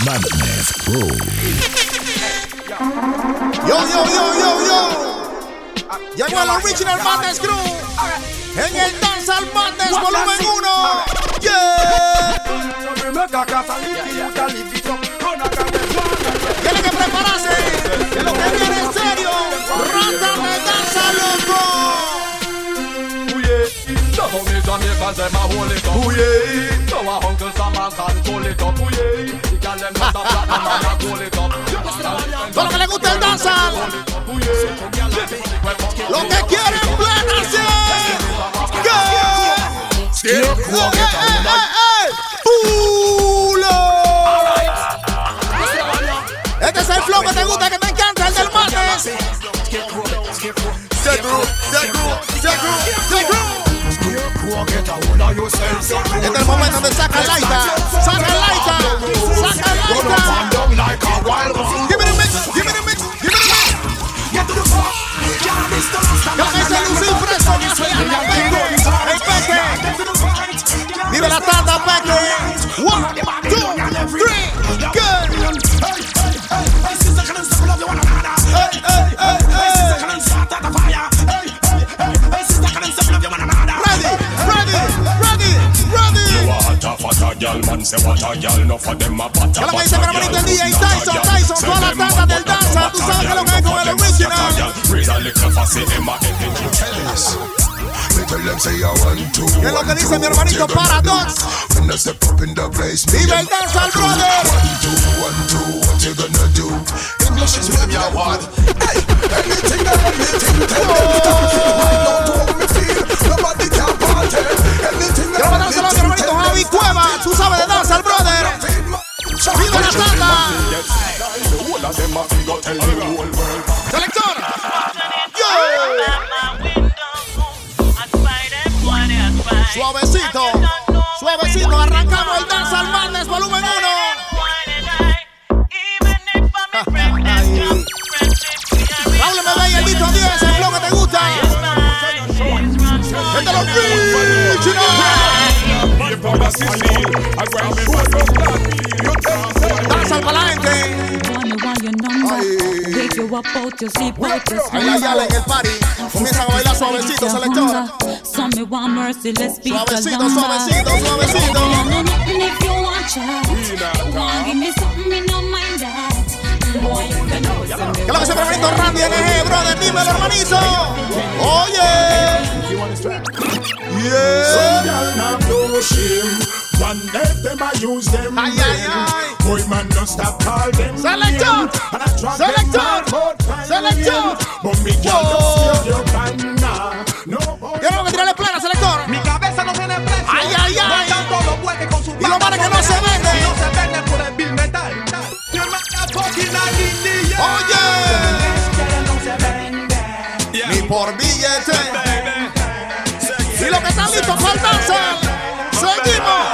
Madness Crew. Yo. Llegó el Original Madness Crew en el Dancehall Madness Volumen 1. Tiene que prepararse, que lo que viene en serio. Rata de danza, loco. Todo lo que le gusta el dancehall, lo que quieren plénase. Este es el flow que te gusta, que te encanta, el del Madness. Este es el momento de sacar laita. Give me the mix. Vive la tanda, Peque. 1, 2, 3, good. ¿Qué lo que dice mi hermanito el DJ Tyson? Toda la tanda del danza, tú sabes que lo que es con el original. ¿Qué es lo que dice mi hermanito Paradox? ¡Vive el Dancehall, brother! 1, 2, what you gonna do? English is where you want. Hey, anything tell me don't me feel. Nobody can party. Anything quiero mandárselo a mi hermanito Javi Cueva. Tú sabes de Dancehall, brother. ¡Vive la tanda! ¡Selector! Suavecito, arrancamos el Dancehall Madness Volumen 1. Raúl MB y el Dito 10, el flow que te gusta. ¡Este es los Dancehall para la gente. Ahí la yala en el party. Comienzan a bailar suavecito, selector. Suavecito. ¿Qué es lo que se hermanito Randy NG, brother? Dímelo, hermanito. Oye. One day them I use them. Boy man don't stop call them. Selector. But me can't just feel your banana. Quiero que tirarle plana, selector. Mi cabeza no tiene precio. Ay. No todo puede con su Y lo malo que no se vende. Y no se vende por el bill metal. Oye. Ni por billete. Y lo que están listos para el Dancehall. Seguimos.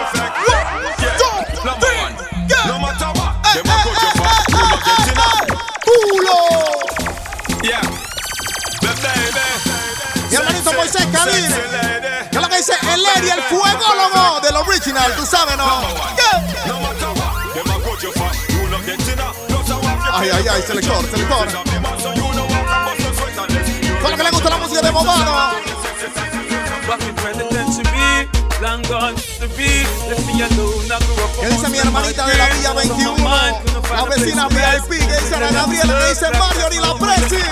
Mi hermanito Moisés Kadir. ¿Qué es lo que dice el Eri, el fuególogo del original? Tú sabes, ¿no? Ay, selector. ¿Cuál es que le gusta la música de Movado? ¿Qué dice mi hermanita de la Villa 21? La vecina VIP. ¿Qué dice Ana Gabriela? ¿Qué dice Mario y la Presi?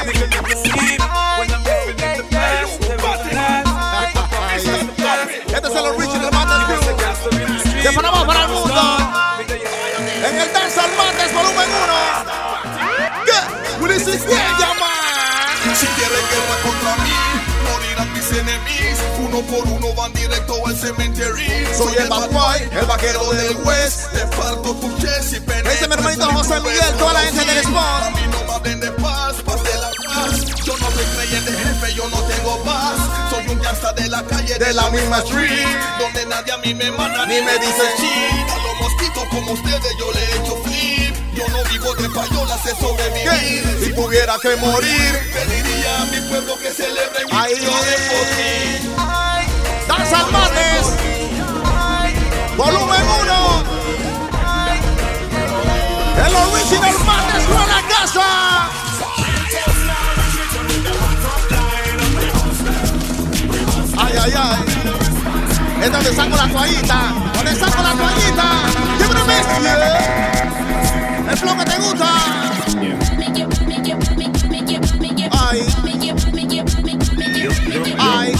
Este es el Original Madness Crew de Panamá para el mundo. En el Dancehall Madness Volumen 1. ¿Qué? Willy man. Si quieren guerra contra mí, morirán mis enemigos. Uno por uno van directo al cementerio. Soy el Bad Boy, el vaquero del West. Te falto tu chest y pene. Dice mi hermanito José Miguel, toda la gente del Sport. A mí no me hablen de paz de la paz. Yo no soy creyente jefe, yo no tengo paz. Soy un gangsta de la calle, de la misma street, donde nadie a mí me manda ni me dice shit. A los mosquitos como ustedes yo le echo flip. Yo no vivo de payola, sé sobrevivir. Si tuviera que morir, pediría a mi pueblo que celebre mi victoria. Dancehall Madness Volumen 1. Original Madness con la casa. Ay, ay, ay. Es donde saco la toallita. Donde saco la toallita. Give me the el flow que te gusta. Ay. Ay.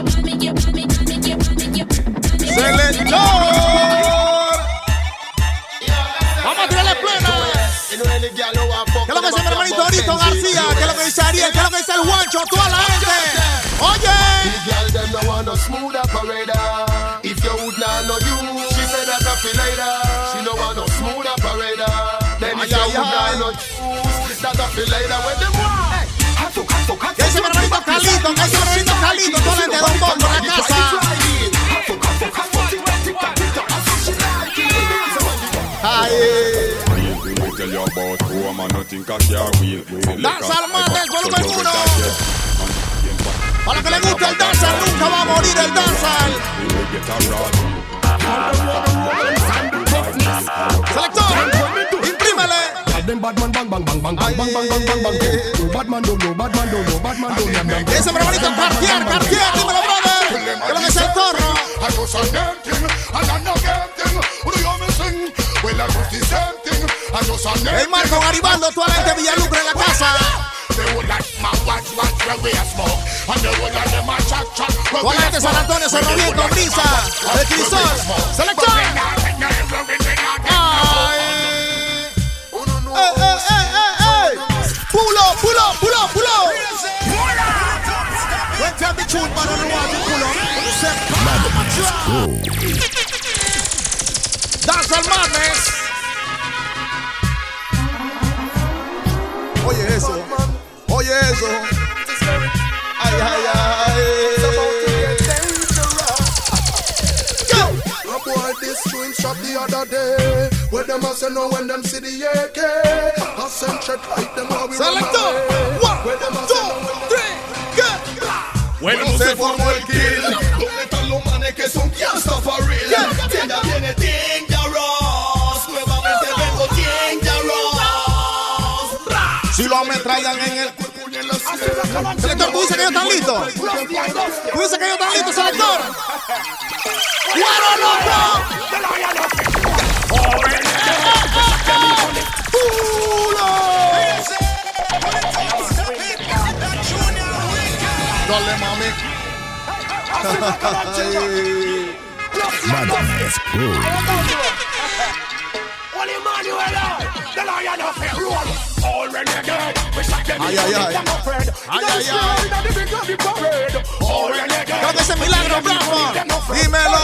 Selector. Vamos a tirarle plena. ¿Qué es lo que dice mi hermanito Orito García? ¿Qué es lo que dice Ariel? ¿Qué es lo que dice el Juancho? Toda la gente. Oye. If you would not know you, she said that I feel later. She no want no smooth operator. Then if you would not know you, that I feel later. When them want. ¿Qué dice mi hermanito Calito? ¿Qué dice mi hermanito Calito? Toda la gente de Don Bombo en la casa. Ay. Danza al Madness, volumen 1. Para que le guste el danzal, nunca va a morir el danzal. Selector, imprímele. Ese hermanito Cartier, dímelo, brother. ¿Qué es lo que es el torno? El Marco Garibaldo, toda la gente de Villalucre en la casa. Toda la gente de San Antonio, Cerro Viejo, Brisa, el Crisol, Selector. Pulo. Went out the tune, man, on the water, pull up. Dance al Madness. Oye eso. Ay. Go. Boy, this twin shop the other day. Where them a say no when them see the AK. I send check like them how we Selector. 1, 2, 3, go. Bueno, se formó el kill. ¿Dónde están los manes que son gangsta for real? Tienda viene dangerous. Nuevamente vengo dangerous. Si lo ametrallan en el... Selector, ¿tú dices que ellos están listos? ¿Tú dices que ellos están listos, Selector? ¡Guaro loco! ¡Pulo! Dale, mami. Madness Crew. Ay. Creo que ese milagro, bravo. Dímelo.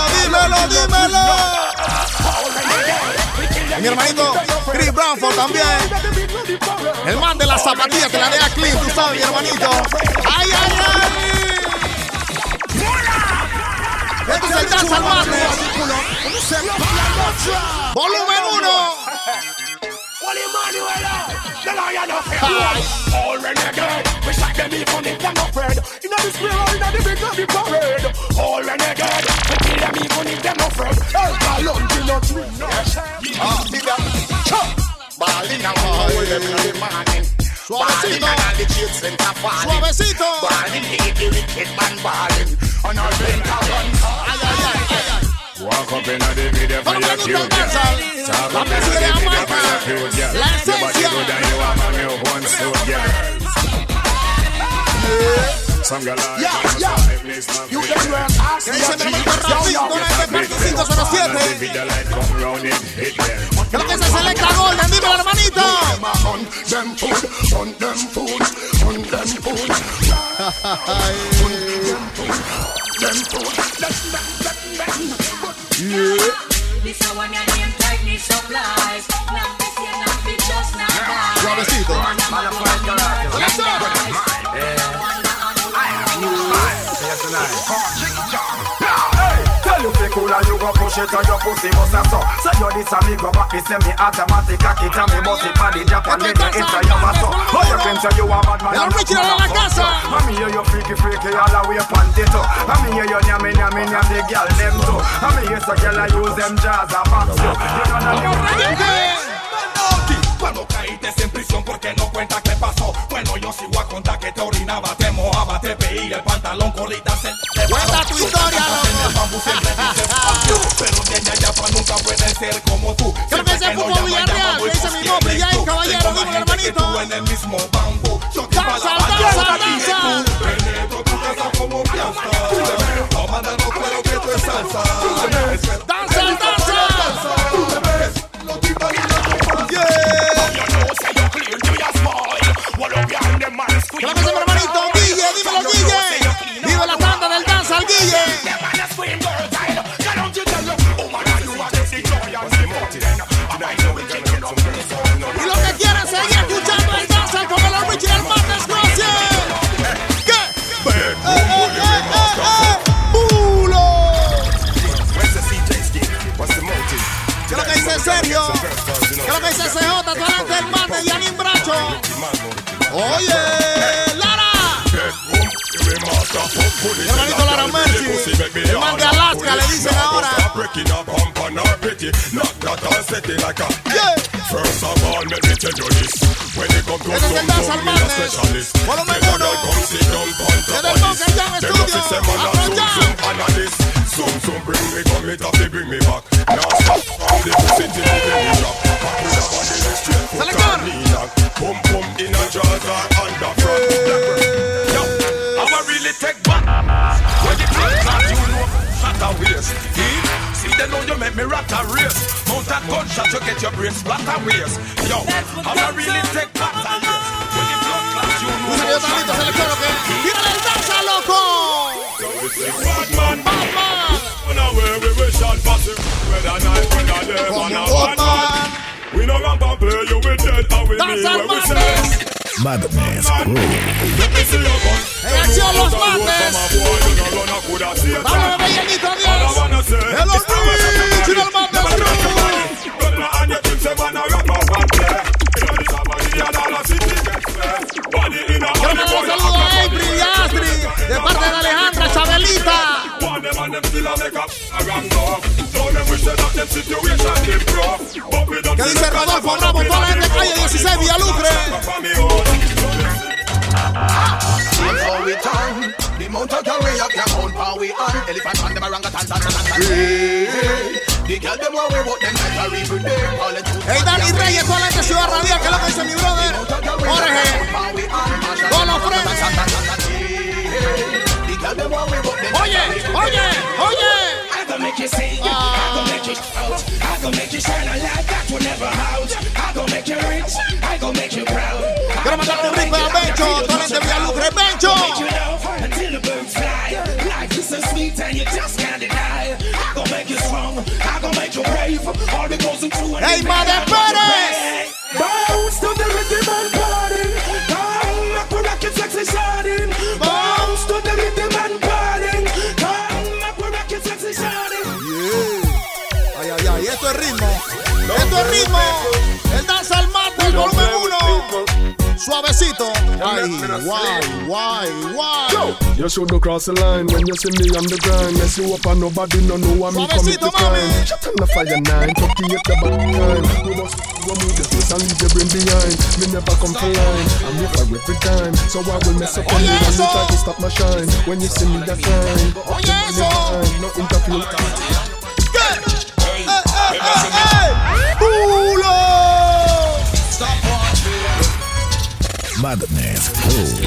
Mi hermanito Chris Branford también. El man de las zapatillas que la deja clean, tú sabes, mi hermanito. Ay. Esto es el Danza al Madness. Volumen 1. All renegade, we shot them even if they're not afraid. In the square or in the big of the parade. All renegade, we kill them even if they're not afraid. El balón de los ruinos. Balling out all them in the morning. Suavecito. Balling the wicked man balling. On our brain gun. Walk up in the video for your cute girl. Talk up in the video for your cute girl. Your body good and you want me one suit girl. Some girl are you can run ask me a video light come round it, hit them. Creo que se selecta Golden, dímelo, hermanito. On them food. This is one your name Chinese supplies. Now this year not be just now. Suavecito. Tell you feel cool and you go push it on your pussy must have so. So you this a me go back me semi automatic a kit and me bust it for the Japan and then you enter your maso. Oh you can say you a bad man. El original en la casa. Mami hear you freaky all the way panty too. Mami hear you nyam the girl them too. Mami hear so girl I use them jazz a box you. You know that Cuando caíste en prisión porque no cuenta qué pasó. Bueno, yo sigo a contar que te orinaba, te mojaba, te veía el pantalón, corritas en cuenta tu historia, loco. Pero de allá para nunca pueden ser como tú. Creo que ese fue Villarreal, que dice mi nombre, ya hay caballero, digo hermanito. En el mismo bambú. Danza, danza, danza. Penetro tu casa como piasta. Amanda, no creo que tú es salsa. Danza, danza. Creo que ese mi hermanito, Guille, dímelo Guille. Vive la tanda del danza al Guille. Y los que quieran seguir escuchando el danza como el original Madness Cross. ¿Qué? ¡Bulo! ¿Qué es lo que dice Sergio? ¿Qué es lo que dice CJ? Tú adelante del Madness y Anín Bracho. Oye, Lara. El hermanito Lara Mercy. El man de Alaska le dicen ahora. First of all, let me tell you this. When it comes to Este es el danza al Madness. Volumen 1. Desde el Bunker Jam Studio. Afro Jam. Zoom, zoom, bring me, come it up, they bring me back. Now stop, the pussy till they drop. Back with a body straight foot and knee knock. Pum, pum, in a jaws or under front. Yo, I'ma really take back. When you take that, you know, shut a waist. See, they know you make me rat a race. Mount a gunshot, you get your brain splatter waist. Yo, I'ma really take back that race. When you blood clot, you know. Un sonido tan lindo, selector, ¿ok? ¡Tírale el danza, loco! Batman, Batman. On our way, we wish all possible. Whether night, whether day, man, or Batman. We no ramp and play you with dead, and we mean what we say. Madness Crew. En acción los Madness. Vamos a ver, Yanito, adiós. El original Madness Crew. Quiero mandar un saludo a April y a Astrid de parte de Alejandra Chabelita. ¿Qué dice Rodolfo Bravo? Toda la gente calle 16 Villalucre. Hey, Dani Reyes, toda la gente Ciudad Radial, que es lo que dice mi brother Jorge. Dolo Friends. Oye, oye, oye. I gon' make you sing, I gon' make you shout, I gon' make you shine a light that will never out. I gon' make you rich, I gon' make you proud. Quiero mandarte un rico a Bencho, Torrente Villalucre, Bencho. Make you love until the birds fly. Life is so sweet and you just can't deny. I gon' make you strong, I gon' make you brave. All the goes into an Hey, Madre Pérez. Bounce to the rhythm and party. Come, make we rock it sexy shining. Bounce to the rhythm and party. Come, make we rock it sexy shining. Yeah. Ay, ay, ay, esto es ritmo. Esto es ritmo. El danza al mate, el volumen 1. Suavecito. Ay, why? You should not cross the line when you see me on the grind. Mess you up and nobody no know what me commit the crime. Shut on the fire 9, 38 the back time. We must remove the face and leave the brain behind. Me never come to line, I'm here for every time. So I will mess up on you when you try to stop my shine. When you see me that time, no interfere. Good. Bulo. Madness Crew.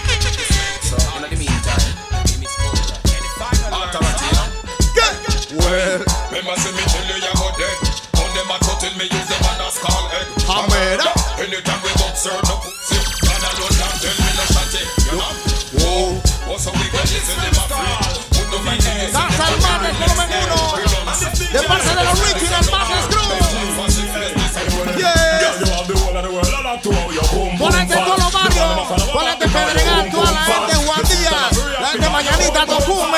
Well, remember see me tell you you're dead. On them a cut till me use them and a skull head. Hamera. Anytime we go serve no pussy, and I don't have tell me no shot it. You know? Whoa, so we get this in them a free. Put no man in this. Danza al Madness volumen 1. De parte de los original Madness Crew. Yeah. Ponete en todos los barrios. Ponete en Pedregal, toda la gente de Juan Díaz, la gente de Mañanita, Tocume.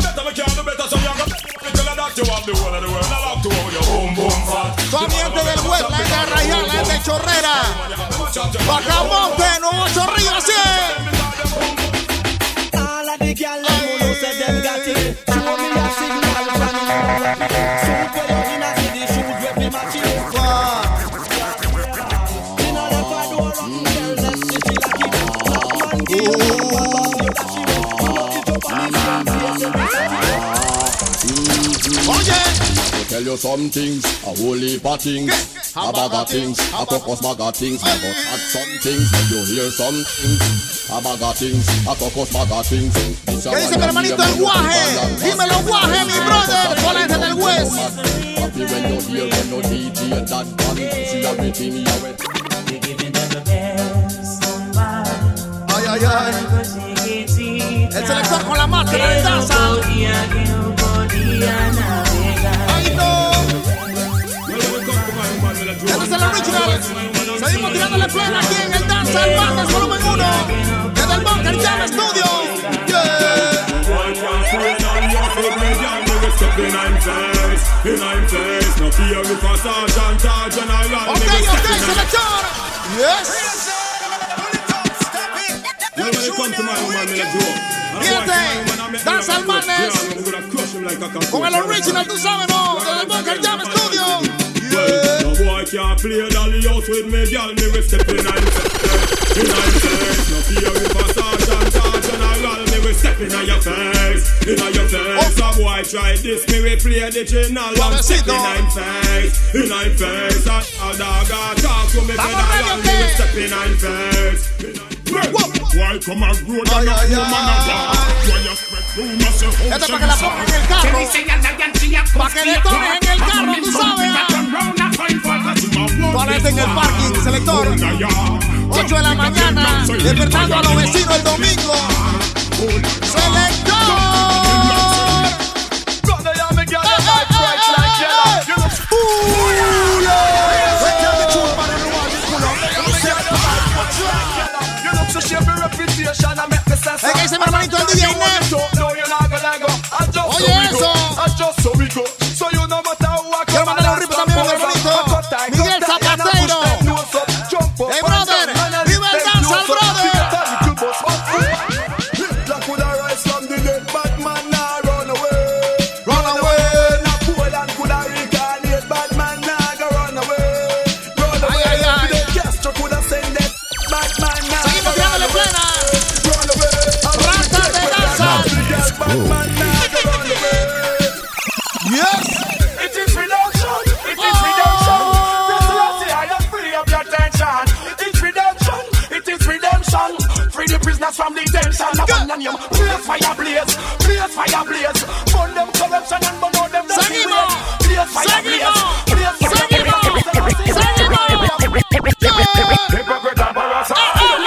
Toda mi gente del West, la gente de Arraial, la gente de Chorrera, Bacamonte, Nuevo Chorrillo, así es. Tell you some things, a whole heap of things, a bag of things, a focus bag of things, but at some things, you hear some things, a bag of things, a focus bag of things. ¿Qué dice mi hermanito el guaje? Dímelo guaje, mi brother, con la gente del West. Happy when you hear when you DJ that man, see everything your way. Ay, ay, ay. El selector con la máscara de danza. Ay, no. Este es el original. Seguimos tirándole plena aquí en el Danza al Madness volumen 1. Desde el Bunker Jam Studio. Ok, selector. Yes. Fíjate, Danza al Madness con el original, tú sabes, ¿no? Desde el Bunker Jam Studio. No boy can't play dolly house with me, girl. Me will step in and face. No fear if a sergeant and all. Me will step in your face. A boy try this, me will play the general. I'm step in face. In face. A dog talk to me, me will step in and face. Why come a road and a woman a bar? Why you spread rumors and hope? Esto es para que la pongan en el carro. Para que le tomen en el carro, tú sabes. Ponete en el parking, selector. 8 de la mañana, despertando a los vecinos el domingo. ¡Selector! Es que dice mi hermanito el DJ Neto. Oye eso. Quiero mandarle un rip también a mi hermanito Miguel Zapatero. Hey brother, viva el danza al brother. Run away. Ay, ay, ay. Seguimos tirándole plena. Rata de danza. Yes. It is redemption. It is redemption. I am free of your tension. It is redemption. It is redemption. Free the prisoners from detention. Blaze fire blaze. Blaze fire blaze. Burn them corruption and burn all them. Seguimos. Blaze fire blaze. Blaze fire blaze. Hypocrite and parasite.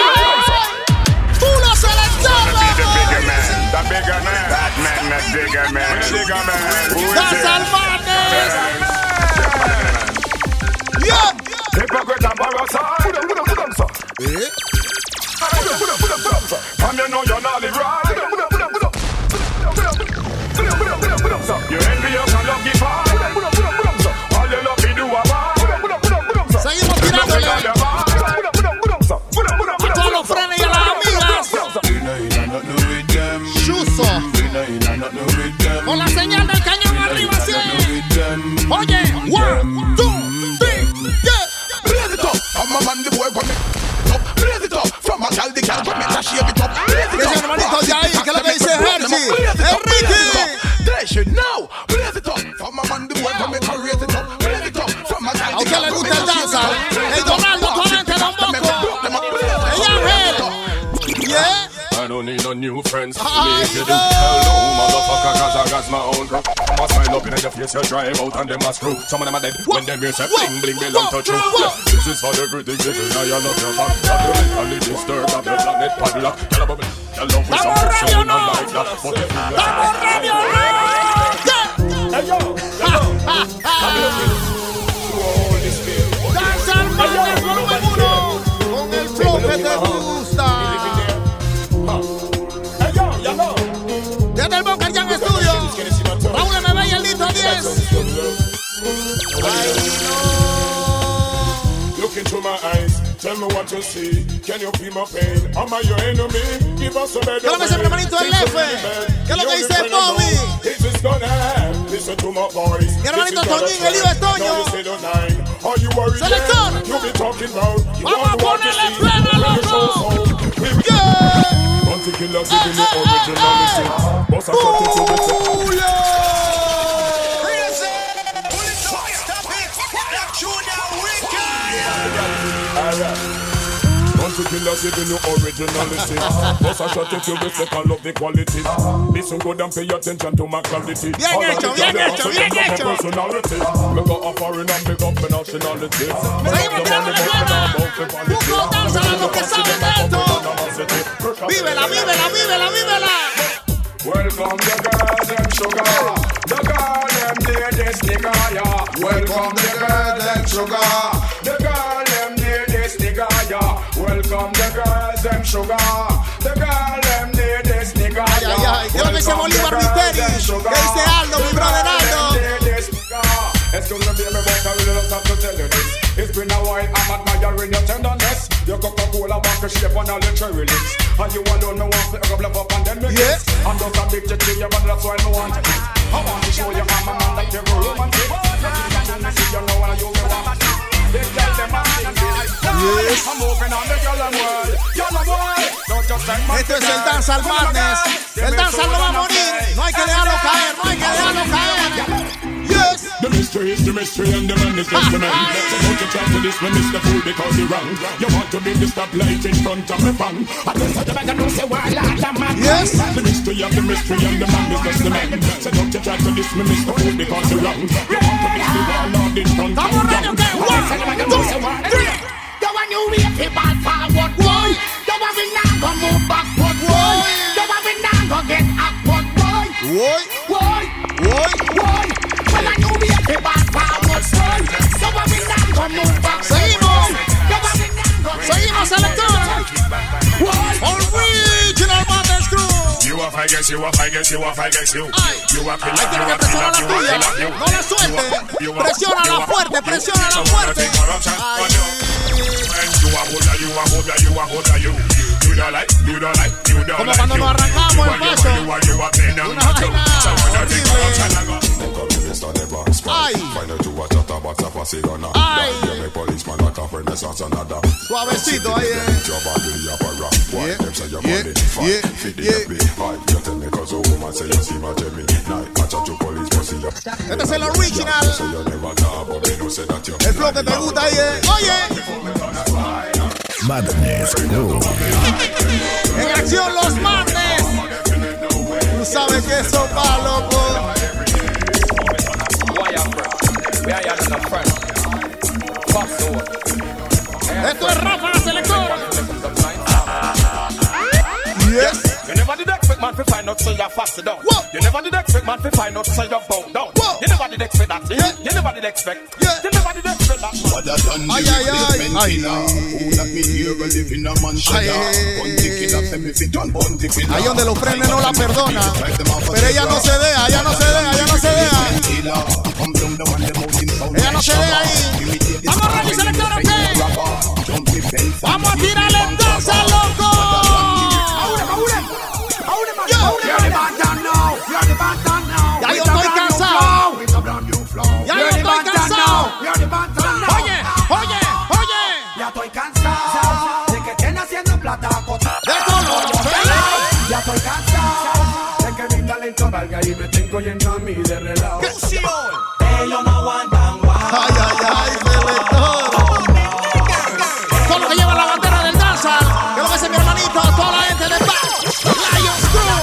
Puro selector. The bigger man. That man, the bigger man. The bigger man. Who is Danza al it? Madness. Yeah. Hypocrite and parasite. And you know you're not the right. You envious and love give all. All you love you do a bad. Seguimos tirándole a todos los frenes y a las amigas. Chuzo. Con la señal del cañón arriba, sí. Oye, 1, 2, 3, yeah. Blaze it up. I'm a man, the boy, come up. Blaze it up. From a child, the girl, come and shake it up. Blaze it Ese up. hermanito Jair, que es lo que dice Hershey. Enrique. They should know. Blaze it up. From a man, the boy, come and raise it up. Blaze it up. From a child, A usted le gusta el danza. El Donaldo Torrente Don Bosco. Yeah. I don't need no new friends. Make you do hello, motherfucker, cause I got my own crew. I'ma smile up in your face, you drive out and them a screw. Some of them are dead when them hear say bling bling belong to true. Yeah. This is for the critics, living now you love your back. Have you mentally disturbed, have your planet padlock. Tell a bubble, tell love with some sound and like that. But if you ¡Estamos radio live! Hey yo, Danza al Madness volumen 1 con el flow que te gusta. Desde el Bunker Jam Studio, Raúl MB y el Lito 10. look into my eyes, tell me what you see. Can you feel my pain? Am I your enemy? Give us a better. ¿Qué es lo que dice mi hermanito el F? ¿Qué es lo que dice Bobby? This is gonna happen. Listen to my voice. Mi hermanito Toñín, el hijo de Toño. Selector. Vamos a ponerle plena, loco. Yeah. killers giving you originality. Boss a shot it to the killers giving you originality. Boss a shot it to respect and love the quality. Listen good and pay attention to my quality. Bien hecho, bien hecho, bien hecho. Personality. Me go a foreign and pick up my nationality. Seguimos tirando la pierna. Busco danza a los que saben de esto. Vívela, vívela, vívela, vívela. Welcome the girls and sugar. The girl them near this nigga, yeah. Welcome the girls and sugar. The girl them near this nigga, yeah. Welcome the girls and sugar. The girl them near this nigga, yeah. Ay, ay, ay. ¿Qué es lo que dice Bolívar Misteri? ¿Qué dice Aldo, mi brother Aldo? Excuse me, baby, but I really don't have to tell you this. It's been a while, I'm admiring your tenderness. Your Coca-Cola back a shape on all the cherry lips. And you alone, me want to go up and then me kiss. I'm just a big chick to you, but that's why me want to kiss. I want to show you I'm a man like you're romantic. You know what you want. They tell them I'm yes. I'm moving on the girl and world. You're the boy. Don't just take my Esto es el Dancehall Madness. El Dancehall no va a morir. No hay que dejarlo caer, no hay que dejarlo caer. Yes. The mystery is the mystery and the man is just the man. So don't you try to this when Mr. Fool because you're wrong. You want to be the stoplight in front of the fan. I guess I don't say why I'm mad. Yes. The mystery of the mystery and the man is just the man. So don't you try to this when Mr. Fool because you're wrong. You want to be the warlord in front of the fan. 1, 2, 3. You want you wait for ball forward, boy. You want we not go move backward, boy. You want we not go get upward, boy. Boy, boy, boy, boy. You want you wait for ball forward, boy. You want we not go move backward. Seguimos. You want we not go. Seguimos a la Original Madness Crew. You are I guess you, I guess you, I guess you. You are Ahí tiene que presionar la tuya. No la suelte. Presiona la fuerte, presiona la fuerte. Como cuando nos arrancamos el paso. Una vaina. Ay. Ay. Suavecito ahí, Este es el original. El flow que te gusta ahí, Oye. Madness Crew. En acción los Madness. Tú sabes que eso va, loco. Esto es Ráfaga Selector. Yes. You never did expect man to find out so you're fast down. You never did expect man to find out so you're bow down. You never did expect that. You never did expect. You never did expect that. Ay, ay, ay. Ahí donde lo frene no la perdona. Pero ella no se deja, ella no se deja, ella no se deja. Ella no se deja ahí. Vamos a revisar Selector, ok. Vamos a tirarle entonces, loco. Ya yo estoy cansado. Ya yo estoy cansado. Oye, oye, oye. Ya estoy cansado de que estén haciendo plata. De todo. Ya estoy cansado de que mi talento valga y me estén cogiendo a mí de relajo. Ellos no aguantan. Ay, ay, ay, Selector. Todo lo que lleva la bandera del Dancehall. Que lo que hace mi hermanito, toda la gente de Lions Crew.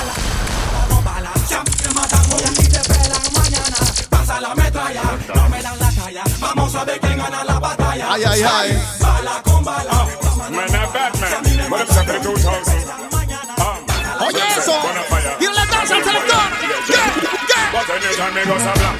Vamos a ver quién gana la batalla. Ay, ay, ay. Bala con bala. Man, I'm Batman. What up, 72,000? Oye eso. Tírale el Dancehall, Selector. But anytime me go sabla.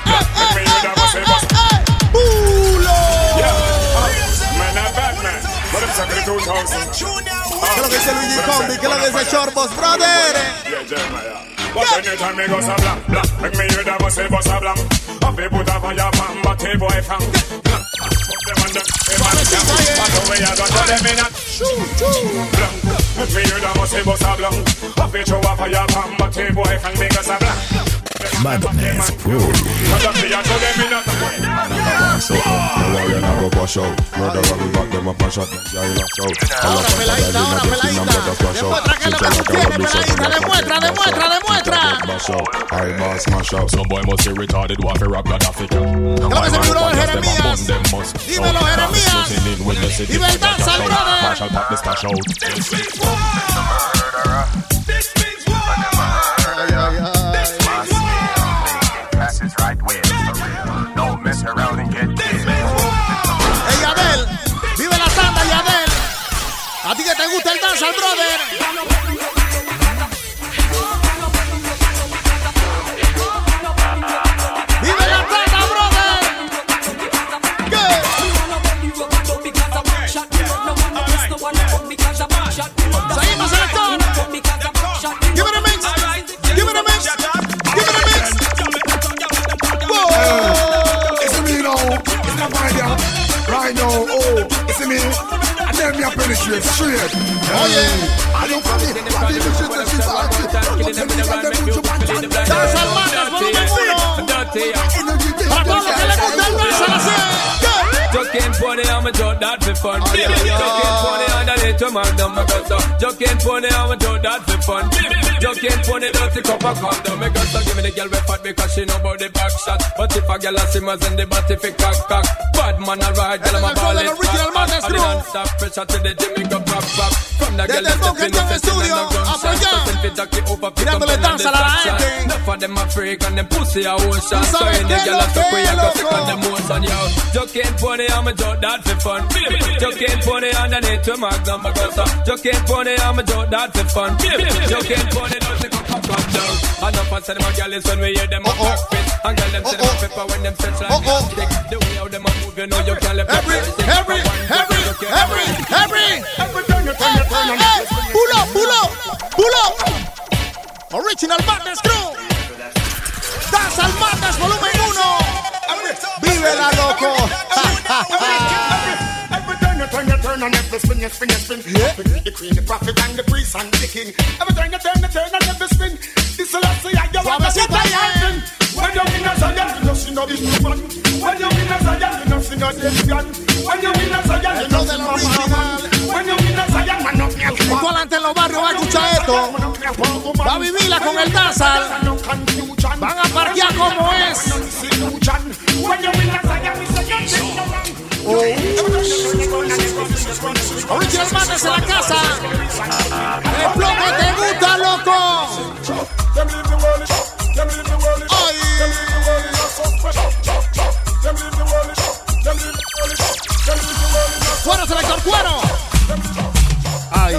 ¡Bulo! Man, I'm Batman. What up, 72,000? ¿Qué es lo que dice Luigi Combi? ¿Qué es lo que dice Short Boss, brother? But anytime me go sabla, make me hear that was say boss sabla. Up they put a fire pan, but they boy fang. Them and them, but the way I got to them in a make me hear that was say boss sabla. Up they throw a fire pan, but they boy fang make us sabla. Madness Crew. But the way I got to them in a so no worry, I go push out. Murder we back them up and shot them guy in a shout. Ahora peladita, demuestra que es lo que tú tienes, peladita, demuestra. I boss smash out. Some boy must be retarded, what for rap Gaddafi. Claro que se me duró Jeremías. Dímelo, Jeremías. Dime el danza, brother. Marshall pack the stash out. This means war. This means war. This means war. Pass it right way, for real. Don't mess around and get killed. Hey, Yadel, vive la tanda, Yadel. A ti que te gusta el danza, brother. Vive la tanda, brother. Seguimos, selector. Give it a mix. Give it a mix. Give it a mix. Whoa. It's me now. It's not my idea. Right now. Oh, it's me. And then me a penetrate straight. Oh yeah. I don't come in. I did the shit that she's like. Danza al Madness, volumen 1. Para todos los que les gusta el danza, la sé. Joking pony, I'm a joke that for fun. Joking pony, underneath to Magnum, my gusto. Joking pony, I'm a joke that for fun. Joking pony, dirty cup of condom. My gusto give me the girl with fat because she know about the back shot. But if a girl a simmers in the body fi cock. Bad man a ride, girl I'm a ball it pop. And the non-stop pressure to the gym, me go pop. From the girl that's stepping up the scene and the gunshot. Something fit jockey over, pick up and on the traction. Enough of them a freak and them pussy a ocean. So any girl a stuck with you, go sick on the motion, yo. Joking pony, I'm a joke that for fun. Joking pony underneath to Magnum, my gusto. Joking pony, I'm a joke that for fun. Joking pony, don't take up a down. Enough of them a girl is when we hear them a back fit. And girl them say them a pepper when them stretch like stick. The way how them a move, you know you can't let Every pull up. Original Madness Crew. Danza al Madness, volumen 1. Vive la loco. Every turn you turn and every spin you spin. The queen, the prophet and the priest and the king. Every turn and every spin. This is last year you want to get a when you win a Zion, you don't see no big one. When you win a Zion, you don't see no dead gun. When you win a Zion, you don't see no man. When you win a Zion, man no girl. Tú adelante en los barrios va a escuchar esto. Va a vivirla con el danza. Van a parquear como es. When you win a Zion, it's a young Original Madness en la casa. El bloque te gusta, loco. Cuero, selector, cuero. Ay.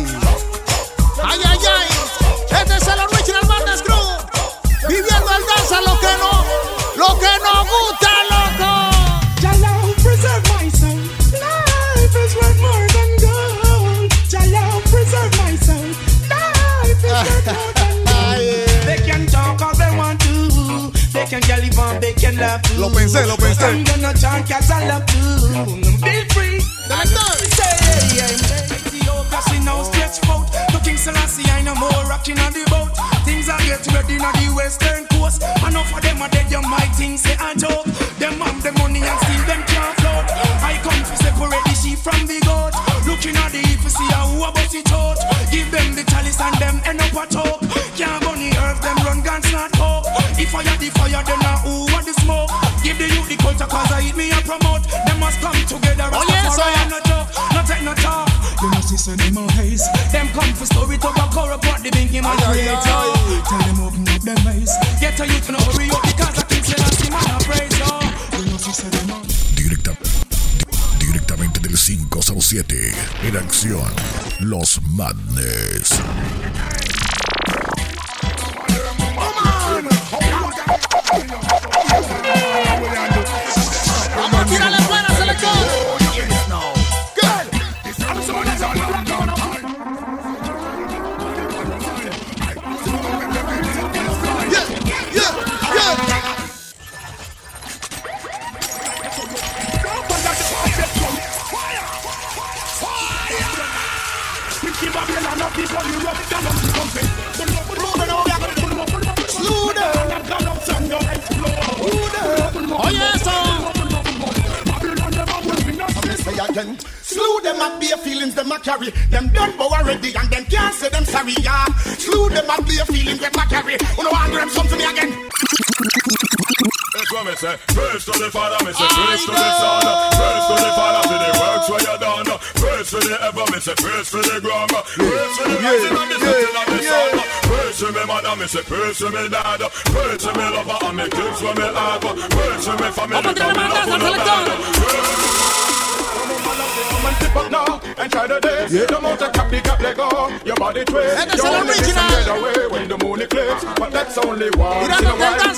Este es el Original Madness Crew. Viviendo el danza, lo que nos gusta, loco. Jalo, preserve my soul. Life is worth more than gold. Jalo, preserve my soul. Life is worth more than gold. They can talk all they want to. They can get live on, they can laugh too. Lo pensé. I'm gonna talk as I love to. Be free. Ethiopia, she now stretch out. To King Selassie, I no more rocking on the boat. Things are get ready on the western coast. Enough of them are dead, you might think say a joke. Them have the money and still them can't float. I come to separate the sheep from the goat. Looking at the heap to see how about it out. Give them the chalice and them end up a talk. Can't bunny earth, them run guns not hope. If I had the fire, then I who want the smoke. Give the youth the culture cause I eat me and promote. Them must come together. Oh yes, sir. No joke, no take no talk. You must see so them a haze. Them come for story to back or report the binky man creator. Tell them open up them eyes. Get a youth to hurry up because I think say that's the man I praise. You must see so them a Directamente del 507, en acción, Los Madness. Vamos a tirarle buena, selector. Babylon, people, you rub it down. have bare feelings, them a carry. Them done bow already and them can't say them sorry, yeah. Slew them and bare feelings, them a carry. You know, anger them something again. That's what me say. Praise to the Father, me say. Praise to the Son. Praise to the Father for the works where you done. Praise to the ever, me say. Praise to the ground. Praise to the rising and the setting of the sun. Praise to me mother, me say. Praise to me dad. Praise to me lover and me kids where me have. Praise to me family, come me love for no bad. Come and tip up now and try the days. The motor cap, the cap, let go. Your body twist. Your only miss and get away when the moon eclipse. But that's only one. Run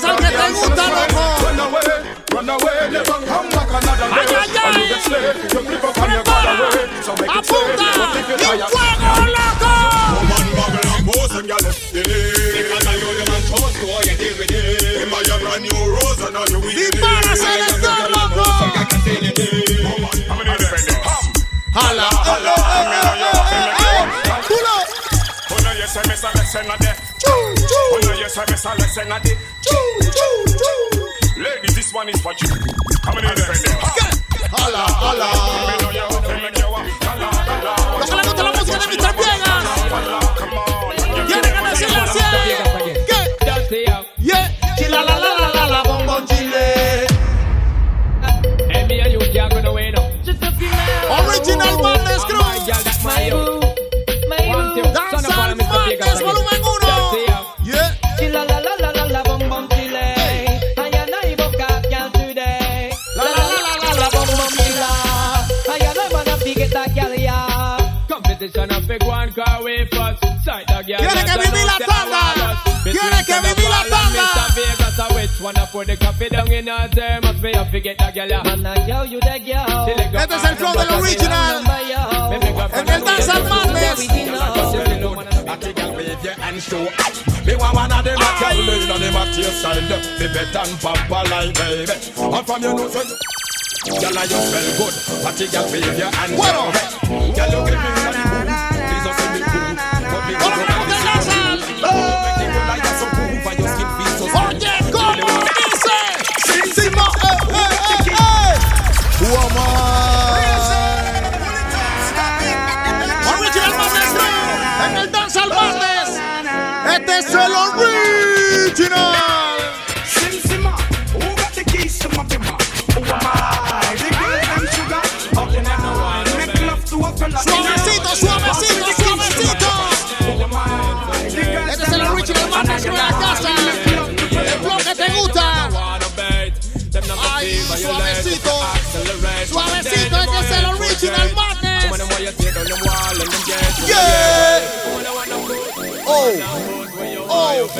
away, never come back another day. And you get slayed, you flip up and you got away. So make it stay, but if you tire. Come on, bubble and pose and y'all because I know them and toast, so you deal with it. In my brand new rose and now you with it. Holla, holla, pull up. Oh no, yes, I miss a lesson at it. Oh no, yes, I miss a lesson at it. Ladies, this one is for you. Come in, friend. Holla, holla. Ojalá gusta la música de Mr. Viegas. Quiere ganarse la cien. ¿Qué? Yeah. Chila la la la la la bombón chile. Hey, me and you can't go away now. Original Madness Crew. My boo. Danza Madness volumen 1. Yeah. Chila la la la la la bombón chile. Ayana y boca ya today. La la la la la bombón chila. Ayana wanna pique ta ya. Competition of big one car way first. Side the girl. Tiene que vivir la tanda. Tiene que vivir la tanda. Which one put the coffee down in her term? Must be a forget that girl. Man, I girl, you the girl. Este es el flow del original. En el Danza Madness. Me want one of them a tell me that them a taste style. Be better than Papa like baby. And from your nose, girl, you smell good. Party girl, behavior and girl, you give me the boom. Please don't send me boom. But me go to the dancer. Make you like that so cool for your skin feel so smooth. Oye, como dice. Encima, Original Madness Crew. En el Danza Madness. Este es el original. Simsima, who got the keys to my bimmer? Who am I? The girl them sugar. How can I know why? Make love to a fella. Suavecito, suavecito, suavecito. Este es el original Madness Crew en la casa. El flow que te gusta. Ay, suavecito. Suavecito, este es el original Madness. Yeah. Oh. Oh.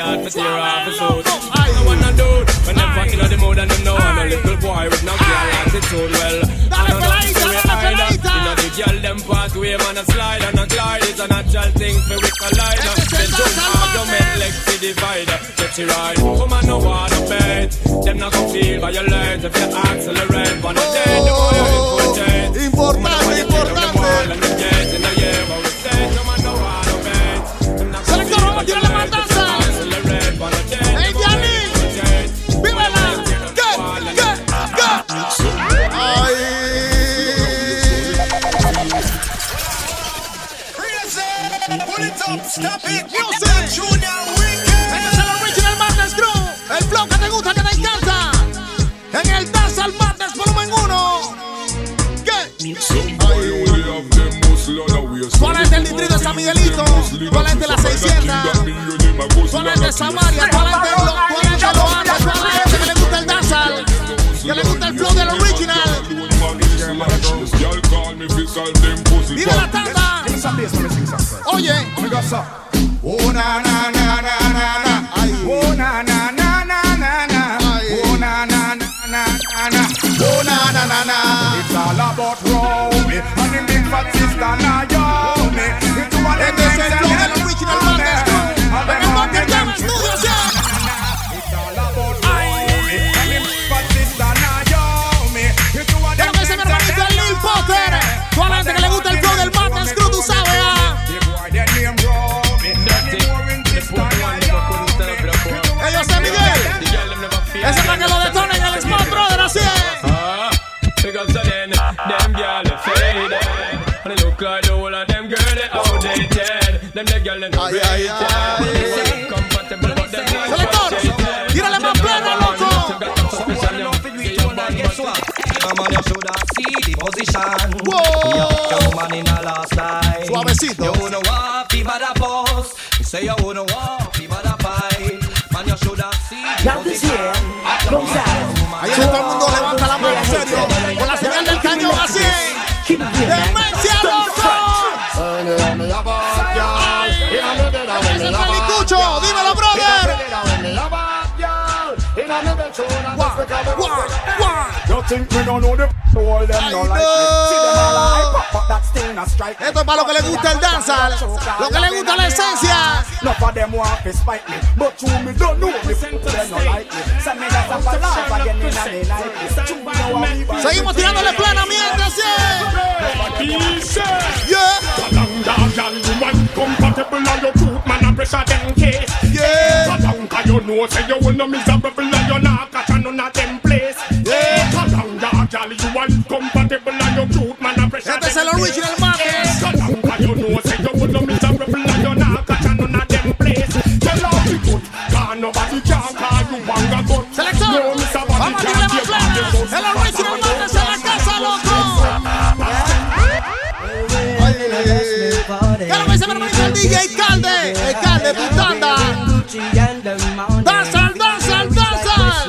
I wanna do when I'm fucking on the mood and them know I'm a little boy with no girl attitude. Well, I don't know you know the girl them pass way man a slide and a glide. It's a natural thing for we collide. Then jump argument like the divider. Get you right, come on no wanna bet. Them not gonna feel violent if you accelerate. Wanna date the boy important. Importante, importante. Tira la matanza. Hey, Gianni, vívela. ¿Qué? Ay. Pull it up, stop it. Music. Junior Weekend. Este es el original Madness Crew. El flow que te gusta, que te encanta. En el Danza Madness volumen 1. ¿Qué? ¿Cuál es del distrito de San Miguelito? ¿Cuál es de la 600? ¿Cuál es de Samaria? ¿Cuál es de Loanda? ¿Cuál es gente que le gusta el dancehall? Que le gusta el flow del original. Mira la tanda. Oye. Oh na na na na na na. Oh na na na na na na. Oh na na na na na. Oh na na na na. It's all about Romy and the big fat sister Naomi. It's one of Este es el flow del original Madness Crew. En el Madness Crew Studios, yeah. It's all about Romy and the big fat sister Naomi. It's one Ya lo que dice mi hermanito el Lil Potter. Toda la gente que le gusta el flow del Madness Crew, tú sabes, ah. The boy that name Romy. Ay, ay, ay. Selector, tírale más pleno, loco. Suavecito. Ahí está todo el mundo, levanta la mano, en serio. Con la señal del cañón así. ¡Demencia, loco! Ese es el Licucho, dímelo, brother. Esto es para lo que le gusta el dancehall, lo que le gusta la esencia. Seguimos tirándole planamiento, así. Este es el original Madness. Selector, vamos a tirarle más plena. El original Madness en la casa, loco. ¿Qué lo que dice mi hermanito el DJ Calde? El Calde, tu tanda. Danzal, danzal, danzal.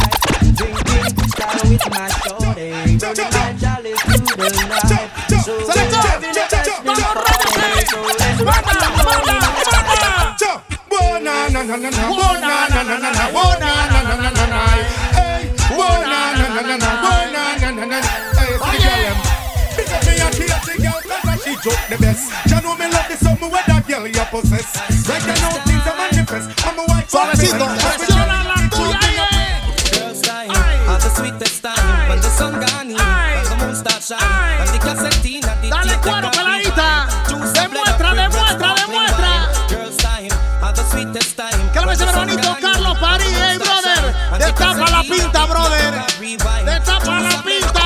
The best. You know me love the summer where that girl you possess. Right now things are manifest. I'm a white suavecito, presiona la tuya. Girls time, at the sweetest time, when the sun gone in, when the moon starts shining, and the cassette and the dale cuero, peladita. Demuestra, demuestra, demuestra. Girls time, at the sweetest time. ¿Qué le dice mi hermanito Carlos París, hey, brother? Destapa la pinta, brother. Destapa la pinta.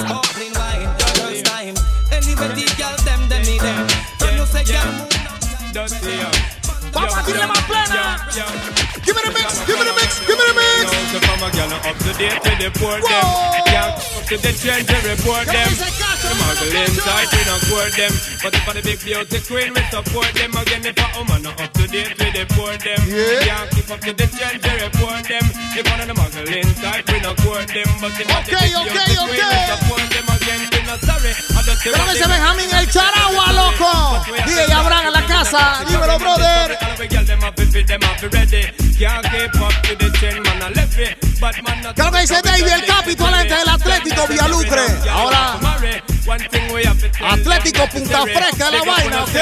Vamos a tirarle más plena. Give me the mix, give me the mix, give me the mix. Up to date with the port them. Yeah, up to the trend to report them. The muggle inside, we don't court them. But if for the big beauty queen, we support them. Again, if a woman not up to date with the port them. Yeah, keep up to the trend to report them. If one of the muggle inside, we don't court them. But if for the big beauty queen, we support them. Again, we not sorry. Pero que se Benjamín el Charagua, loco. DJ Abraham en la casa. Dímelo, brother. ¿Qué lo que dice David el capitulante del Atlético Villalufre? Ahora Atlético Punta Fresca la vaina, ¿ok?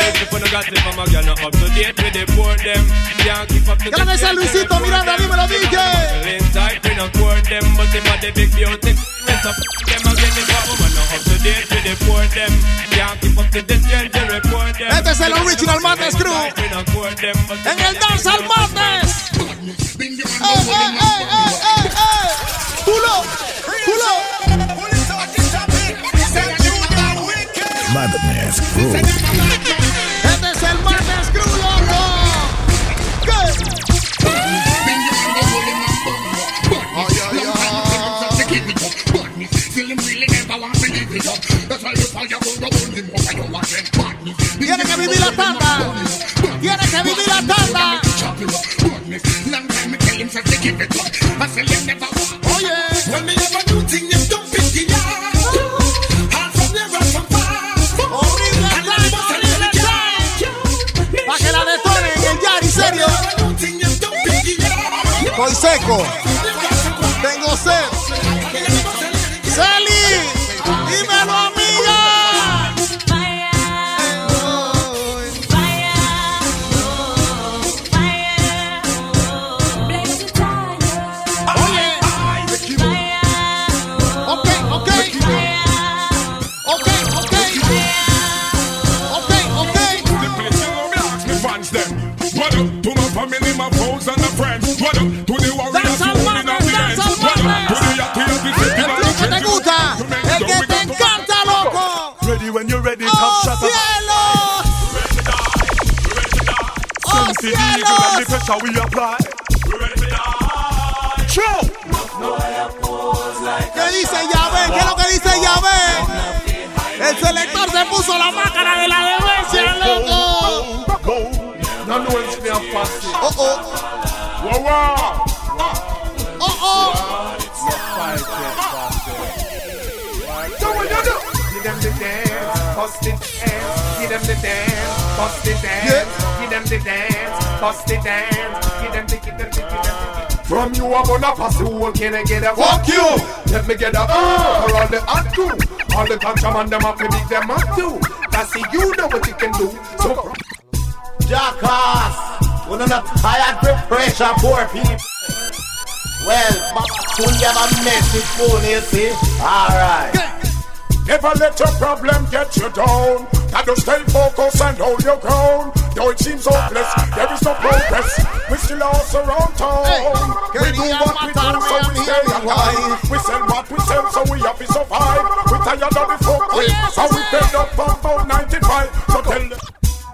¿Qué lo que dice Luisito Miranda? Dímelo, DJ. Este es el Original Madness Crew en el Dancehall Madness. ¡Pulo! ¡Pulo! Madness Crew. Este es el Madness Crew, loco. ¿Qué? Tiene que vivir la tanda. Tiene que vivir la tanda. Oye. Para que la detonen en el Yari, serio. Estoy seco. Tengo sed. Celi, dímelo, amiga. My foes and the friends. What up to the warriors who in the end? What up to the activities? El club que te gusta, el que te encanta, loco. Ready when you're ready, top shot. ¡Cielo! see the eagle and the pressure we apply. We ready for that. True. ¿Qué dice Yahvé? ¿Qué es lo que dice Yahvé? El selector se puso la máscara de la demencia, loco. No one's me a fast. Oh. So what you do? Give them the dance, bust the dance. Give them the dance, bust the dance. Give them the dance, bust the dance. Give them the. From you I'm gonna pass the whole, can I get a fuck you? Let me get a for all the hot crew. All the contraband them up to beat them up too. That's it, you know what you can do. So Jackass, we're not tired with pressure, poor people. Well, soon you have a message phone, you see? Alright. never let your problem get you down. Gotta stay focused and hold your ground. Though it seems hopeless, there is no progress. We still are around town. We do what we do, so we stay alive. We sell what we sell, so we have to survive. We tired of the folk way, so we fed up from about 95. So tell them.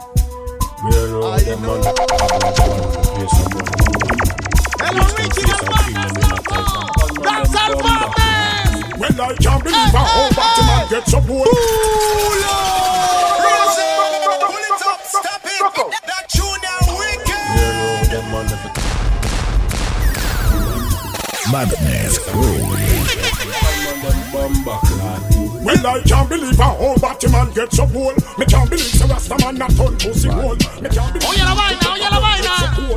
Hello, Richie, that's all for me. Well, I can't believe how whole Batman gets up bold. Stop it. That junior wicked. Madness Crew. Well, I can't believe how whole Batman gets up bold. Me can't believe the Rasta man not on pussy hole. Me can't believe. Oye la vaina, oye la vaina.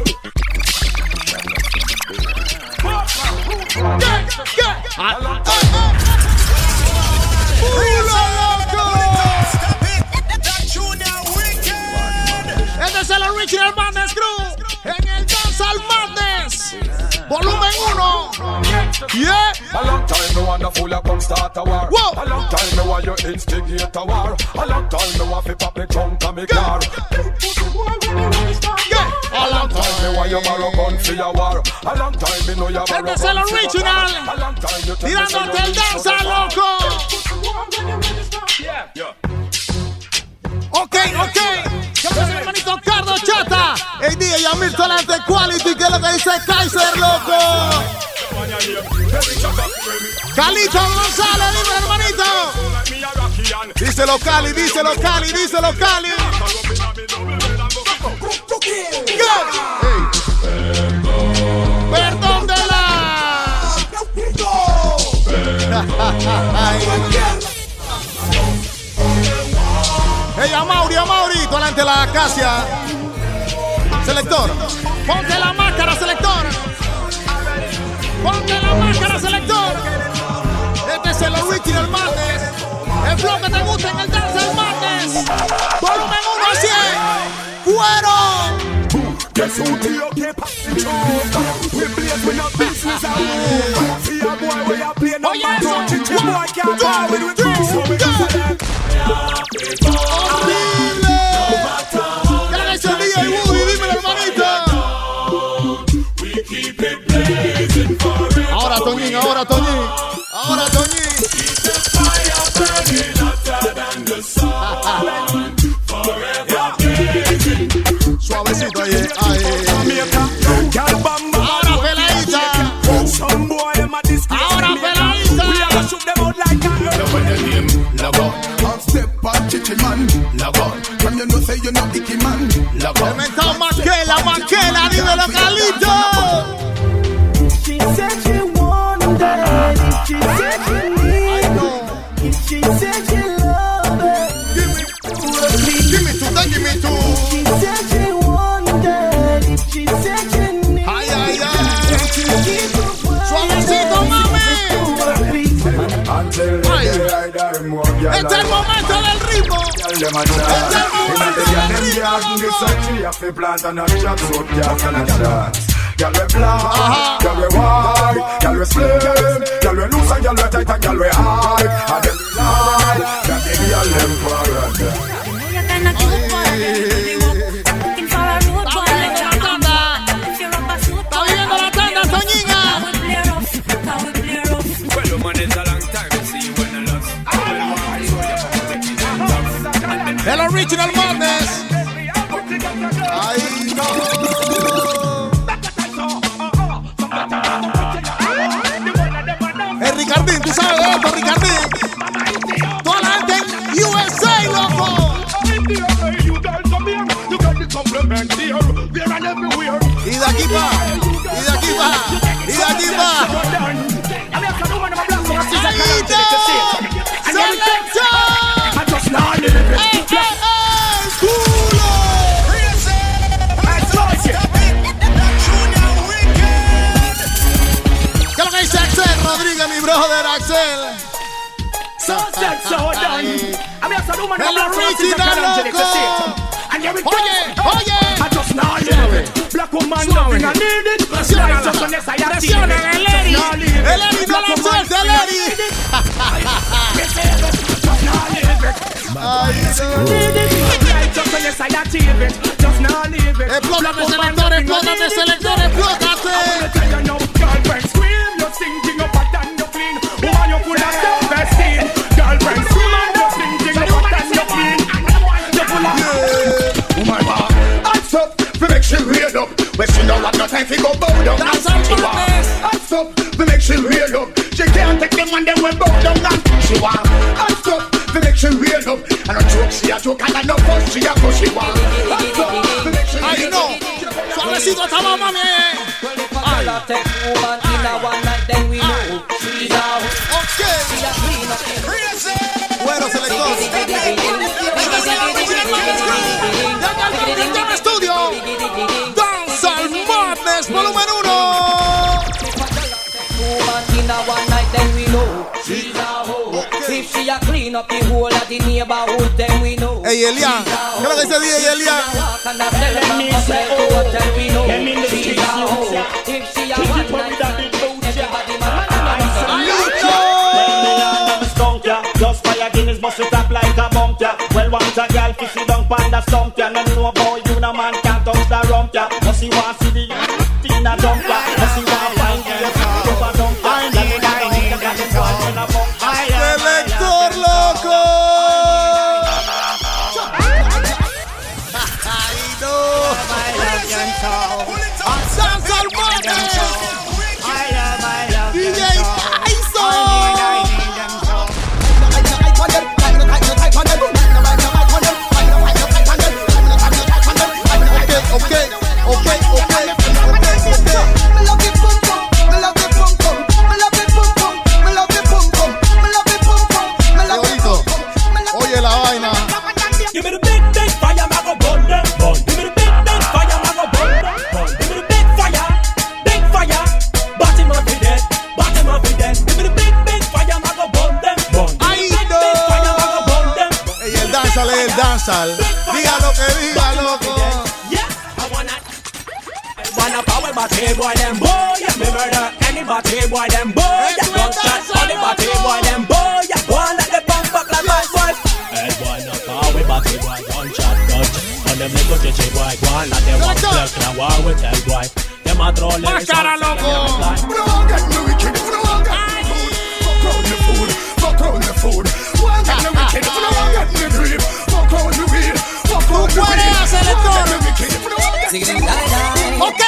Este es el Original Madness Crew en el Dancehall Madness Volumen 1. Yeah. A long time me wanna fool a come start a war. Whoa. A long time me want you instigate a war. A long time me want fi pop me trunk and me car. A long time me want you borrow gun fi a war. A long time me know you borrow gun. Este es el Original. Tirándote el Dancehall, loco. Ok. ¿Qué pasa, hermanito Cardo Chata? El DJ Yamil Solante Quality, que es lo que dice Kaiser, loco. Calito González, dime, hermanito. Díselo Cali. Perdón de la. Hey, a Mauri, tú delante de la acacia. Selector, ponte la máscara, selector. Este es el Original Madness. El flow que te gusta en el Dancehall Madness. Volumen 1 a 100. ¡Cuero! Guess who the okay we play with no business at home. See a boy we are playing no man. Chichi boy can't buy with we so we got that. ¡Horrible! ¡Ya le hizo el DJ Woody! ¡Dímelo, hermanito! Ahora Toñín. Suavecito ahí. Ahora peladita. Inventado Maquela, dímelo, Carlito. She said she wanted, she said she needed, she said she loved it. Give me two. She said she wanted, she said she needed. Ay. Suavecito, mami. Ay. Este es el momento del ritmo. Girl we black, girl we white, girl we slim, girl we loose and girl we tight and girl we high. And them lie, that they girl them forever. Está viviendo la tanda, Toñiga. Well, man, it's a long time to see you when I lost. El Original Madness. Ay, no. Y de aquí pa. Y de aquí pa. Y de aquí pa. ¿Qué es lo que dice Axel Rodríguez, mi brother Axel? Hello Richie, da loco. Oye, oye. Black woman nothing I need it. Presiona el Eri. El Eri no la suelta, el Eri. Explótate, selector, explótate, selector, explótate. She real up, but she don't have no time to go bow down. That's all she want. Stop, we make she real up. She can't take them when they will bow down. She want. Stop, we make she real up. And a joke, she a joke, and a no fuss, she a fuss, she want. Stop, we make she real up. Suavecito, estamos, mami. Ay. Okay. Bueno, selector. Estudio Dancehall Madness Volumen 1. Ey, Elian, ¿qué es lo que dice DJ Elian? Just fire Guinness, bust it up like a bump, yeah. Well, want a girl, fish it down, panda stump, yeah. No know about you, no man can't touch the rump, yeah. Must see want see the Tina dump, yeah. Must see want find the over dump, yeah. Selector loco. Ay, no. Dancehall Madness. DJ Okay. Oye la vaina. Give me the big fire, mago burn them, burn. Give me the big fire, mago burn them, burn. Give me the big fire, bottom of it dead, bottom of it dead. Give me the big fire, mago burn them, burn. Ay, no. Ey, el Dancehall. Diga lo que diga, loco. Power body boy them boy, yeah, me murder any body boy them boy, yeah, gunshot on the body boy them boy, yeah, one like the bump back like my wife. Hey boy, no power body boy, gunshot, on them little chichi boy, one like the one black and war with tell boy, them a throw lyrics cara loco. Don't get me wicked, don't get me food, fuck on the food, don't get me wicked, don't get me grip, fuck on the weed, fuck on the weed, don't get me wicked, Okay.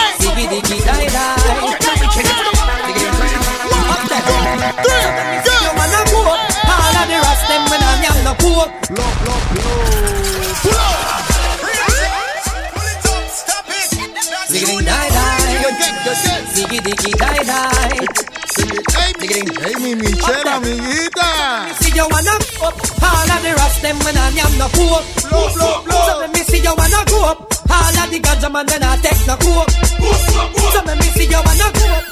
Hey, mi Michelle, amiguita. See you wanna up, all of the rest them when I am no coke. So let me see you wanna go up, all of the ganja man then I take no coke. So let me see you wanna go up,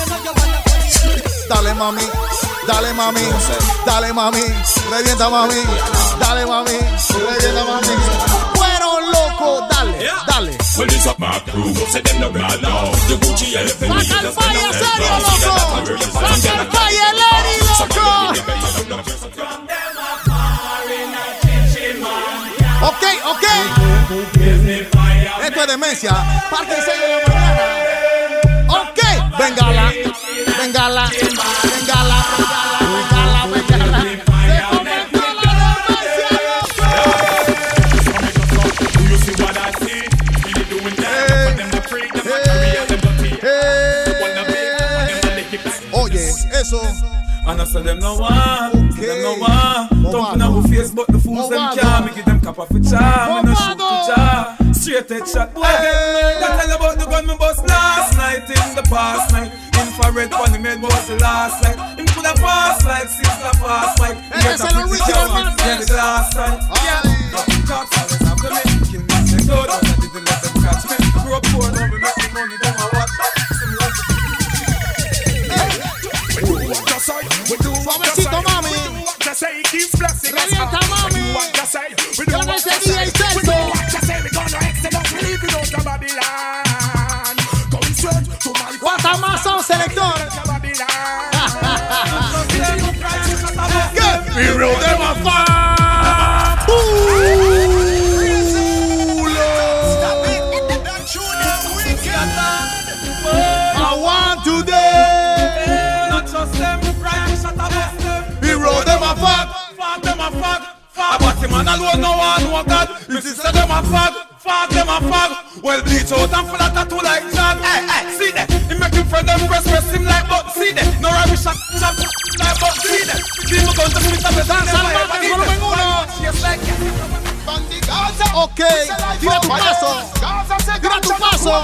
Dale mami, dale mami, dale mami, revienta mami, dale mami, revienta mami. Fueron locos, dale. Well, this up my crew, say them no bad now. The Gucci and the Fendi, Saca el fire, en serio, loco. Saca el fire, Lady, loco. Ok. Esto es demencia. Parte 6 de la mañana. Ok. Bengala. Oye, eso. And I say them no one, them no one. Thumping on my face, but the fools them can't. Me give them cap off a charm, me no shoot the jar. Straight head shot, boy. That tell about the gun, past night. Infrared on the made was the last night. Him coulda pass like sister pass like. Get a pretty girl, get the last night. Talk always after me, kill me, say no, I didn't let them catch me. Grew up poor, now we make the money, them a what? Suavecito, mami. Revienta, mami. Yo no sé día y Celso. ¿Cuántas más son, selector? We roll them a I want today. Not just them, we roll them a fuck. Fuck them a fuck. But him and alone no one know God. If he say them a fuck them a fuck. Well bleach out and full of tattoo like John. Hey, see that? He make him friend them press him like but see that? No rubbish shot like but see that? People going to spit up the dance and Ok, tira tu paso. Tira tu paso.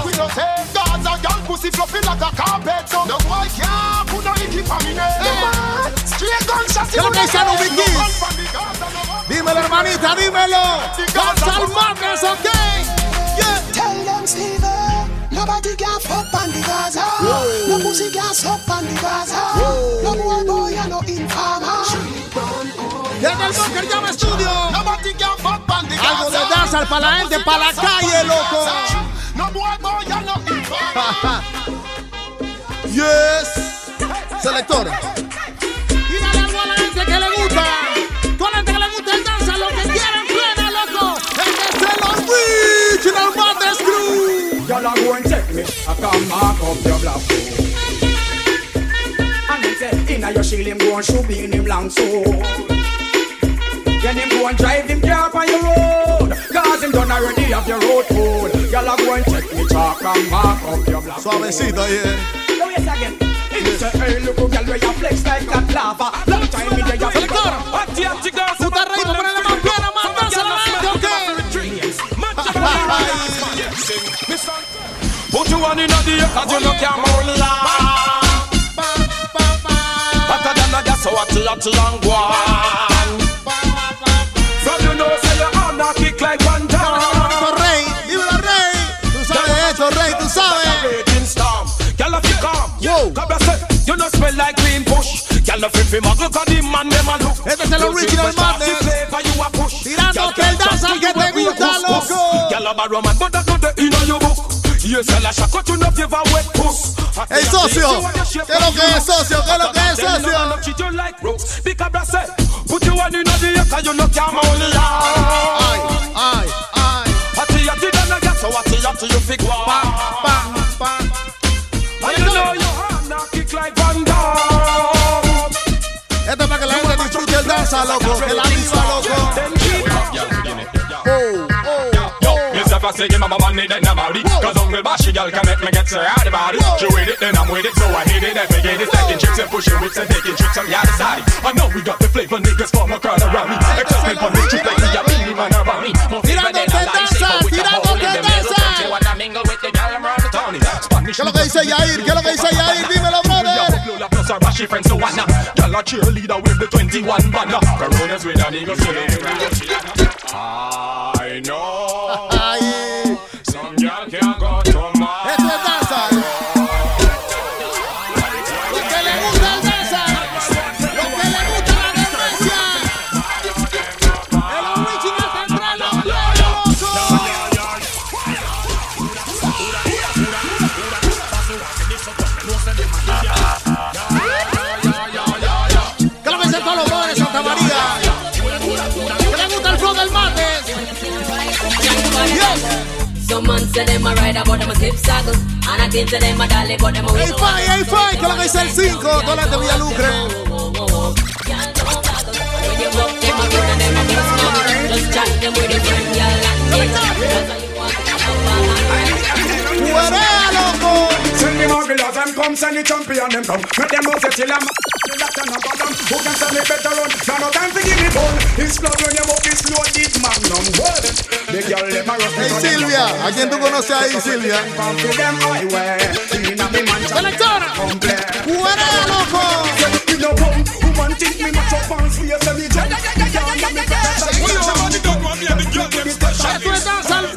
¿Qué lo que dice Nubiquis? Dímelo, hermanita, dímelo. Gonzalo Madness, ok. Tell them, Steve, nobody can fuck on the Gaza. No pussy can suck on the Gaza. No boy, you no informer. Desde el bunker llama estudio. Algo de danza para la gente, para la calle, loco. No boy, you no informer. Yes. Selector. Y dale algo a la gente que le gusta. Toda la gente que le gusta el danza, lo que quieren plena, loco. El de los Original Madness Crew. Y'all are going to take me. I come mark up your black hole. And then say, inna your shield him go and shoot me in him long sword. Then him go and drive him car on your road. Cause him done already have your road code. Y'all are going to take me. Chalk and mark up your black hole. Suavecito, yeah. Now yes again. Hey, look who girl where you flex like that lava. Long time me there you Selector. Tú estás ready para ponerle más plena, más danza a la gente, ok. Put you on in the air, cause you know can't hold on. Hotter than a gas, so hot long one. From you know, say your arm now kick like one time. Rey, dímelo, Rey. Tú sabes esto, Rey, tú sabes. Girl, if you come, you no smell like green bush. Girl, if you muggle, cause the man them a look. Este es el Original Madness. Tirándote el danza que te gusta, loco. Girl, a roman, but that's not the inner your book. Yes, I like shot you know if you ever wet puss. Hey, socio, ¿qué es lo que es, socio? ¿Qué es lo que es, socio? Treat you like ropes. Because I say, put you on in the air, cause you know can't hold it. Ay. Hotty than a gas, so hotty you fig walk. And you know your hand now kick like Van Damme. Esto es para que la gente disfrute el danza, loco. Que la viva, loco. I say give my money then I'm out. Cause Uncle Bashy girl can make me get so hard about it. She with it then I'm with it, so I hit it every day. It's taking trips and pushing whips and taking trips on the other side. I know we got the flavor niggas form a crowd around me. Excitement on the street like we are really man around me. More flavor than a lifesaver with a hole in the middle. Don't you wanna mingle with the girl around the town? Spanish. ¿Qué es lo que dice Yair? ¿Qué es lo que dice Yair? Dímelo, brother. Plus our Bashy friends so what now? Girl a cheerleader with the 21 banner. Coronas with an eagle sitting around. I know. Some girl can't go to my. Esto es danza. Lo que le gusta el danza. Lo que le gusta la tendencia. El Original tendrá los pies, loco. ¿Qué es lo que dicen todos los brothers de Santa María? ¿Qué le gusta el flow del Madness? Some man say them a ride but them a zip saddle. And I think to them a dolly but them a Hey, Fai, que lo que dice el 5, toda la gente Villalucre. Send me more girls and come send the champion them come. Make them know say till I'm that and about them. Who can stand me better run? Now no time to give me bone. It's blood when you move this loaded magnum. Well, the girl them a rush. Hey Silvia, ¿a quién tú conoces ahí, Silvia? Selectora, ¡fuera, loco! Woman think me much up on free as me jump. Esto es danza.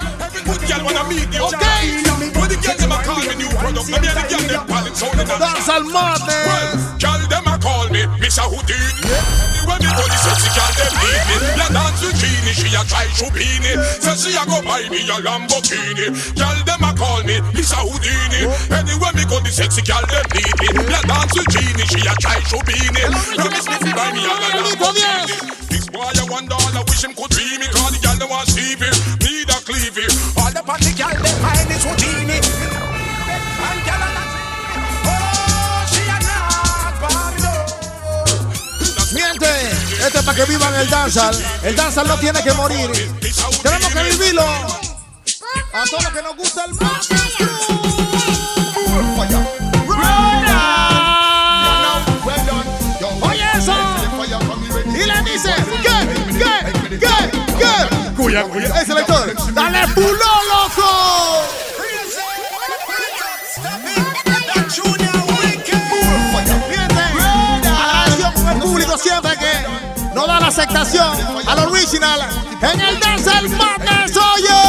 Danza al madness. Girl, them a call me Mr. Houdini. When me body sexy, girl, them need me. La dance with Genie, she a try Shubini. Say she a go buy me a Lamborghini. Girl, them a call me Mr. Houdini. Anywhere me go, the sexy girl, them need me. La dance with Genie, she a try Shubini. Promise me to buy me a Lamborghini. This boy a wonder, I wish him could be me. Cause the girl them want sleep it, need a cleave it. All the party girl them find is Houdini. And girl a Miente, esto es para que vivan el dancehall. El dancehall no tiene que morir. Tenemos que vivirlo. A todos los que nos gusta el Oye eso. Y le dice, ¿qué? Cuya. Ese selector. Dale pulo, loco. Siempre que no da la aceptación al original en el Dancehall Madness, oye.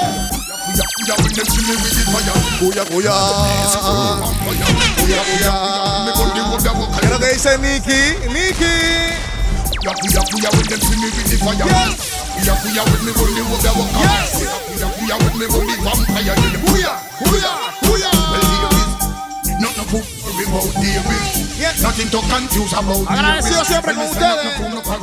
Cuya. ¿Qué es lo que dice Nicky? Nothing to confuse about. Agradecido siempre con ustedes.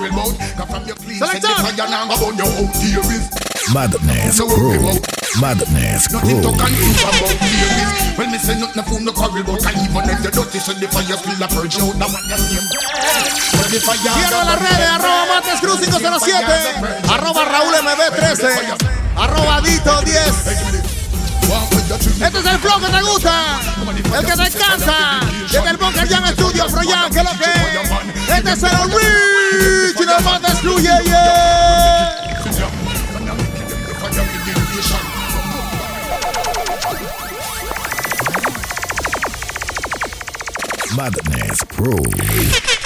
Madness Crew. Madness Nothing to Crew. confuse about theories. When me say nothing from the quarrel about, I even if the dirty so the fire still a purge out. Now what the same. Quiero las redes, @Madness Crew 507, @Raúl MB13, @Dito10. Este es el flow que te gusta, el que te cansa. Desde el Bunker Jam Studio, Afroyan, que es lo que. Este es el original Madness Crew, yeah. Madness Crew.